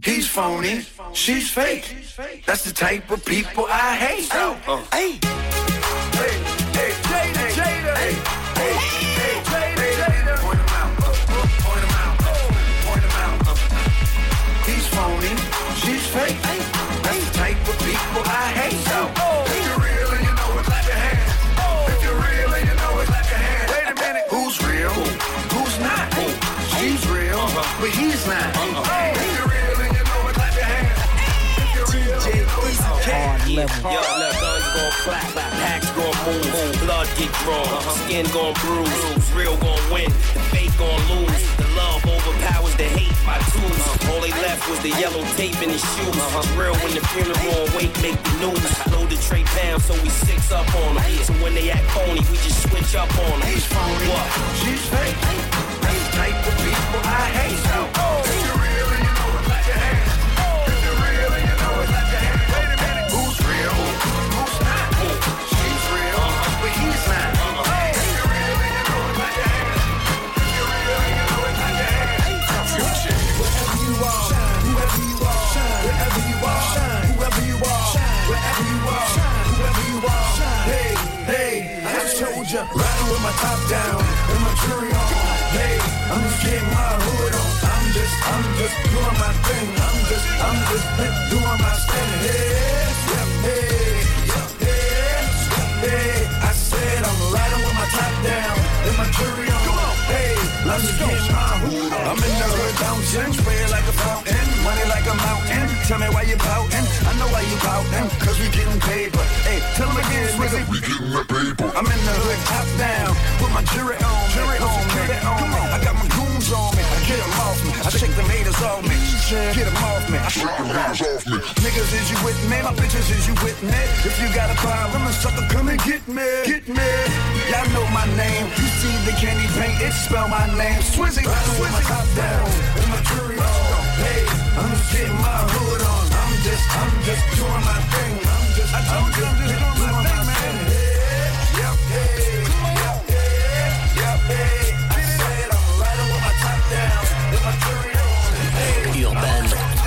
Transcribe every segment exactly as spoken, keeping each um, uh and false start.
He's phony, she's fake. That's the type of people I hate. So, uh. hey, hey, hey, Jada, Jada, hey, hey, hey, Jada, Jada. Point him out, point him out, point him out. He's phony, she's fake. That's the type of people I hate. So, if you're real and you know it, clap your hands. If you're real and you know it, clap your hands. Wait a minute, who's real? Who's not? She's real, but he's not. If you're real and you know it, clap your hands. Hard level. Yo, look, guns gon' clap, packs gon' move, blood get drawn, skin gon' bruise, real gon' win, the fake gon' lose, the love overpowers the hate by twos. All they left was the yellow tape in his shoes. Real when the funeral on wake make the news. Load the tray down, so we six up on them. So when they act phony, we just switch up on them. He's phony, what? She's fake. That's the type of people I hate. So, if you're real and you know it, clap your hands. If you're real and you know it, clap your hands. Wait a minute, who's real? Who's not? She's real, but he's not. If you're real and you know it, clap your hands. If you're real and you know it, clap your hands. Future. Wherever you are, whoever you are, wherever you are, whoever you are, wherever you are, whoever you are. Hey, hey, I just told ya, riding with my top down and my jury on. Hey, I'm just getting my hood on. I'm just, I'm just doing my thing. I'm just, I'm just doing my thing. Hey, yep, hey, yep, hey, hey. I said I'm riding with my top down and my jury on. Hey, I'm just getting my hood on. I'm in the hood bouncing, spray like a fountain, money like a mountain. Tell me why you pouting. I know why you pouting, cause we getting paper. Hey, tell them again, nigga. We getting that paper. I'm in the hood, top down, with my jury on, jury on me. Come on, I got my goons on me. I get them off me. I shake them haters off me. Get them off me. I shake them haters off me. Niggas, is you with me? My bitches, is you with me? If you got a problem, a sucker, come and get me. Get me. Y'all know my name. You see the candy paint, it spell my name. Swizzy, riding with my top down, with my jury on. Hey, I'm just getting my hood on. I'm just, I'm just doing my thing. I'm just, I told you I'm just doing my thing, man. Yep, hey, yep, hey, yep, hey. I said I'm riding with my top down, with my jury on. Hey, Urban.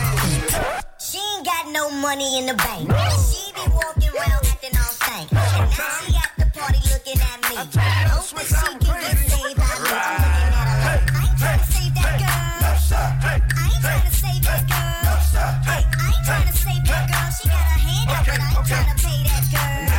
She ain't got no money in the bank. She be walking around acting all stank. And now she at the party looking at me. Hoping she can get saved by me. I'm looking at her like, I ain't trying to save that girl. I ain't trying to save that girl. Hey, I ain't trying to save that girl. She got her hand up, but I ain't trying to pay that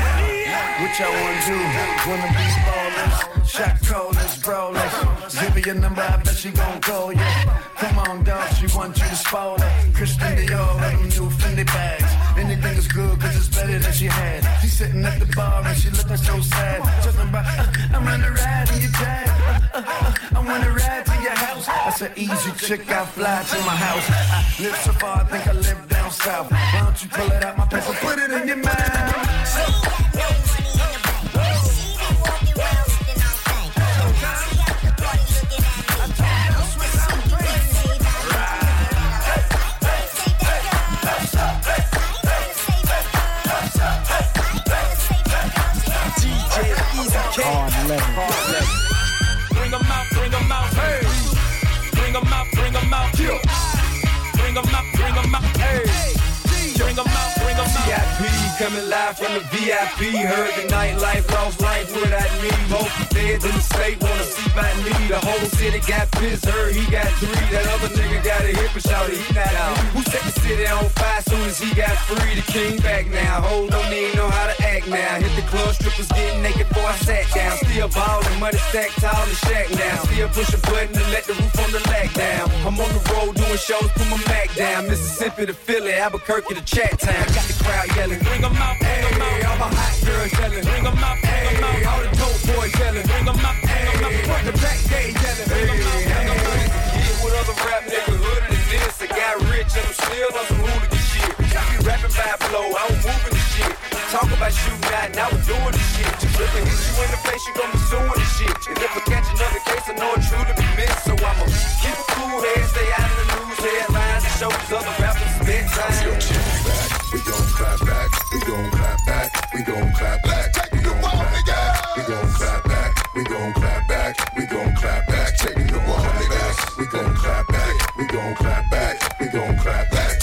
girl. What y'all wanna do? Wanna be ballers? Shot callers, brawlers. Give her your number, I bet she gon' call you. Come on, dog, she want you to spoil her. Christian Dior, with them new Fendi bags. Anything is good, cause it's better than she had. She sitting at the bar and she looking so sad. Talking about, uh, I wanna ride in your jag. Uh, uh, uh, I wanna ride to your house. That's an easy chick, I fly to my house. I live so far, I think I live down south. Why don't you pull it out my pants and put it in your mouth? She ain't got no money in the bank. She be walking around acting all stank. And now she at the party looking at me. Hoping she can get saved by me. I ain't trying to save that girl. I ain't trying to save that girl. I ain't trying to save that girl. She got her hand up. Hard level. Hard level. Bring 'em out, bring 'em out, hey. Bring 'em out, bring 'em out, yeah. Bring 'em out, bring 'em out, hey. Bring 'em out, bring 'em out. V I P coming live from the V I P. Heard the nightlife, lost life without me. Most feds in the state wanna see by me. The whole city got pissed, heard he got three. That other nigga got a hip and shouted he not out. Who set the city on fire soon as he got free? The king back now. Hold on, he ain't know how to act now. Hit the club, strippers getting naked before I sat down. Still ballin', money stacked tall in shack now. Still push a button to let the roof on the lag down. I'm on the road doing shows, put my Mac down. Mississippi to Philly, Albuquerque to Chat Town. Got the crowd yelling, bring 'em out, bring 'em out. All my hot girls yelling, bring 'em out, bring 'em out. All the dope boys yelling, bring 'em out, bring 'em out. Front the back gate yelling, bring 'em out, bring 'em out. Yeah, with other rap niggas hooded than this. I got rich and I'm still on some hooligan shit. I be rapping by flow, I was moving the shit. Talk about shooting out, now we're doing the shit. If I hit you in the face, you gon' be suing the shit. And if I catch another case, I know it's true to be missed. So I'ma keep a cool head, stay out of the news headlines, and show these other rappers bedtime. We gon' clap back, we gon' clap back, we gon' clap back, we gon' clap back, we gon' clap back, we gon' clap back, we gon' clap back, taking the ball, niggas. We gon' clap back, we gon' clap back, we gon' clap back,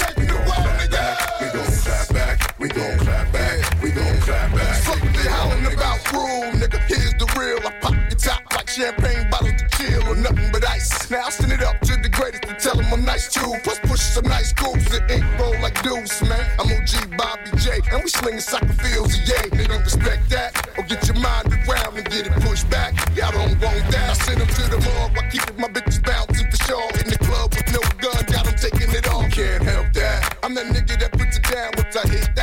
Push push some nice grooves and ink roll like deuce, man. I'm O G Bobby J, and we slinging soccer fields, yeah. They don't respect that, or get your mind around and get it pushed back. Y'all don't want that. I send them to the morgue while keeping my bitches bouncing for sure. In the club with no gun, got them taking it off. Can't help that. I'm that nigga that puts it down once I hit